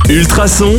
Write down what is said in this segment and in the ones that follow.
Ultrason,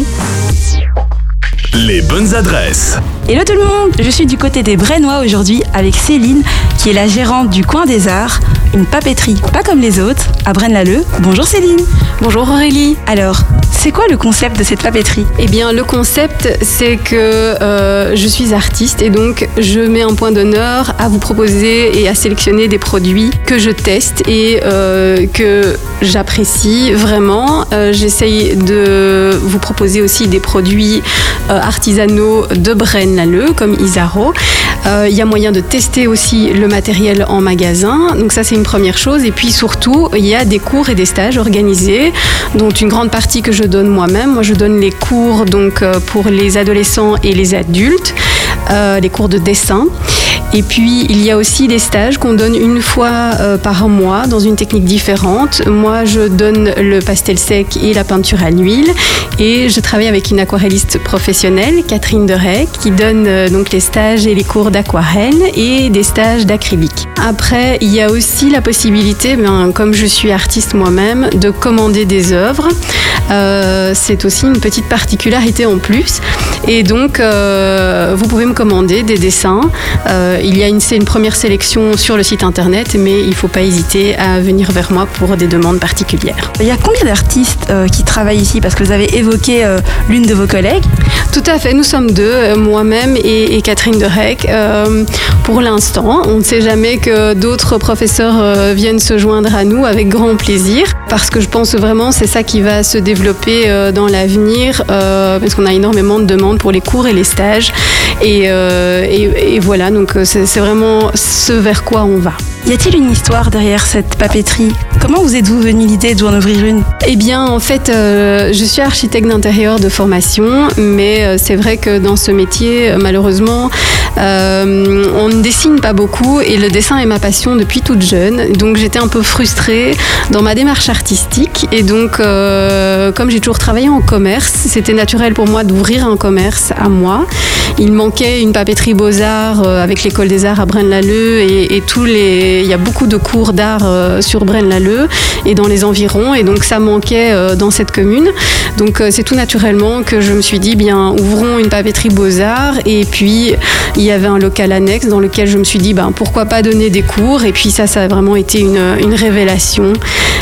les bonnes adresses. Hello tout le monde, je suis du côté des Brennois aujourd'hui avec Céline qui est la gérante du Coin des Arts, une papeterie pas comme les autres à Braine-l'Alleud. Bonjour Céline. Bonjour Aurélie. Alors, c'est quoi le concept de cette papeterie ? Eh bien, le concept, c'est que je suis artiste et donc je mets un point d'honneur à vous proposer et à sélectionner des produits que je teste et que j'apprécie vraiment. J'essaye de vous proposer aussi des produits artisanaux de Braine-l'Alleud comme Isaro. Il y a moyen de tester aussi le matériel en magasin. Donc ça, c'est une première chose. Et puis surtout, il y a des cours et des stages organisés, dont une grande partie que je donne moi-même. Moi, je donne les cours donc, pour les adolescents et les adultes, les cours de dessin. Et puis, il y a aussi des stages qu'on donne une fois par mois dans une technique différente. Moi, je donne le pastel sec et la peinture à l'huile. Et je travaille avec une aquarelliste professionnelle, Catherine Derey, qui donne donc les stages et les cours d'aquarelle et des stages d'acrylique. Après, il y a aussi la possibilité, comme je suis artiste moi-même, de commander des œuvres. C'est aussi une petite particularité en plus. Et donc, vous pouvez me commander des dessins. Il y a une première sélection sur le site internet, mais il ne faut pas hésiter à venir vers moi pour des demandes particulières. Il y a combien d'artistes qui travaillent ici ? Parce que vous avez évoqué l'une de vos collègues. Tout à fait, nous sommes deux, moi-même et Catherine Derec. Pour l'instant, on ne sait jamais que d'autres professeurs viennent se joindre à nous avec grand plaisir, parce que je pense vraiment que c'est ça qui va se développer dans l'avenir, parce qu'on a énormément de demandes pour les cours et les stages. Et voilà, donc c'est vraiment ce vers quoi on va. Y a-t-il une histoire derrière cette papeterie ? Comment vous êtes-vous venu l'idée d'en ouvrir une ? Eh bien, en fait, je suis architecte d'intérieur de formation, mais c'est vrai que dans ce métier, malheureusement, on ne dessine pas beaucoup et le dessin est ma passion depuis toute jeune. Donc, j'étais un peu frustrée dans ma démarche artistique. Et donc, comme j'ai toujours travaillé en commerce, c'était naturel pour moi d'ouvrir un commerce à moi. Il manquait une papeterie Beaux-Arts avec l'École des Arts à Braine-l'Alleud et il y a beaucoup de cours d'art sur Braine-l'Alleud et dans les environs, et donc ça manquait dans cette commune. Donc c'est tout naturellement que je me suis dit, bien, ouvrons une papeterie Beaux-Arts. Et puis il y avait un local annexe dans lequel je me suis dit, pourquoi pas donner des cours. Et puis ça a vraiment été une révélation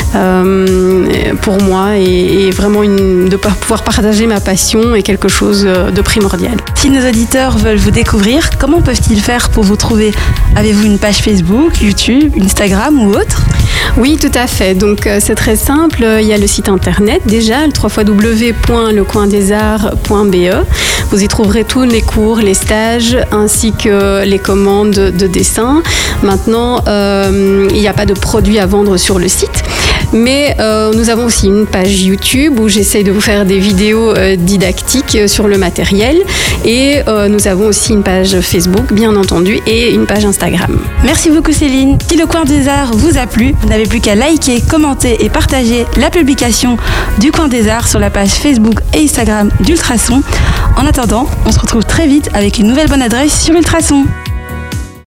pour moi, et vraiment de pouvoir partager ma passion est quelque chose de primordial. Si nos auditeurs veulent vous découvrir, comment peuvent-ils faire pour vous trouver ? Avez-vous une page Facebook, YouTube, Instagram ou autre ? Oui, tout à fait. Donc, c'est très simple. Il y a le site internet déjà, le www.lecoindesarts.be. Vous y trouverez tous les cours, les stages, ainsi que les commandes de dessin. Maintenant, il n'y a pas de produits à vendre sur le site. Mais nous avons aussi une page YouTube où j'essaie de vous faire des vidéos didactiques sur le matériel. Et nous avons aussi une page Facebook, bien entendu, et une page Instagram. Merci beaucoup Céline. Si le Coin des Arts vous a plu, vous n'avez plus qu'à liker, commenter et partager la publication du Coin des Arts sur la page Facebook et Instagram d'Ultrason. En attendant, on se retrouve très vite avec une nouvelle bonne adresse sur Ultrason.